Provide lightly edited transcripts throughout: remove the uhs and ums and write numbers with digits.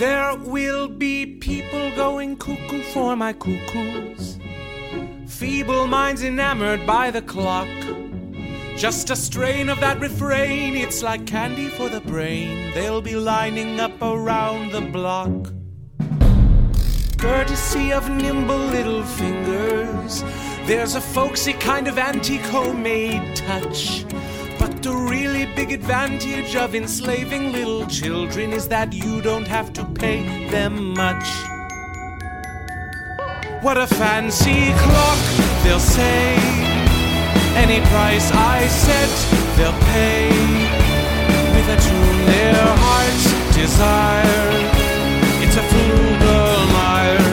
There will be people going cuckoo for my cuckoos, feeble minds enamored by the clock. Just a strain of that refrain, it's like candy for the brain. They'll be lining up around the block. Courtesy of nimble little fingers, there's a folksy kind of antique homemade touch. But the really big advantage of enslaving little children is that you don't have to pay them much. What a fancy clock, they'll say. Any price I set, they'll pay. With a tune their hearts desire, it's a Flugelmeier.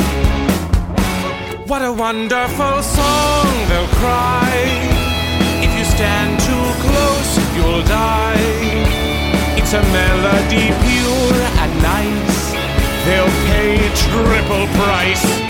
What a wonderful song, they'll cry. If you stand too close, you'll die. It's a melody pure and nice. They'll pay triple price.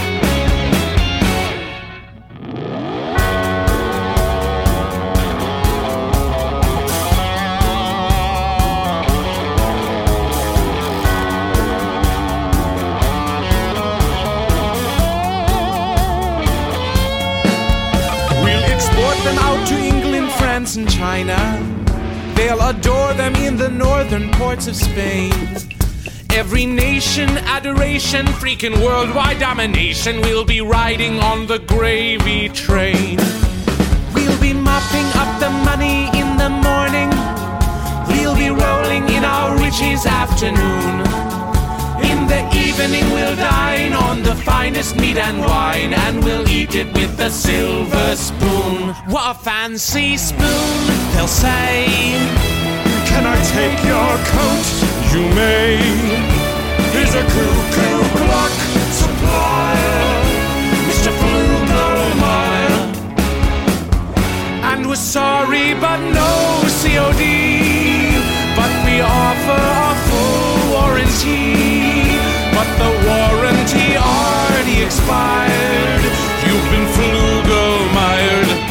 Them out to England, France and China. They'll adore them in the northern ports of Spain. Every nation, adoration, freaking worldwide domination. We'll be riding on the gravy train. We'll be mopping up the money in the morning. We'll be rolling in our riches afternoon. In the evening we'll dine on the finest meat and wine, and we'll eat it with a silver spoon. What a fancy spoon, they'll say. Can I take your coat? You may. Here's a cuckoo clock supplier, Mr. Flugelmeier. And we're sorry, but no COD. But we offer a full warranty. But the warranty already expired. You've been Flugelmeiered.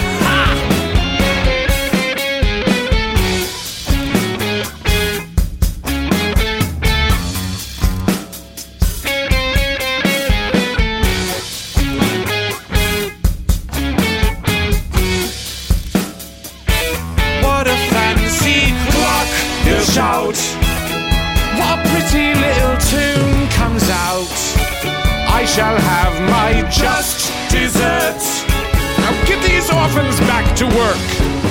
What a fancy clock, he'll shout. What a pretty little tune comes out. I shall have my just desserts. Now get these orphans back to work.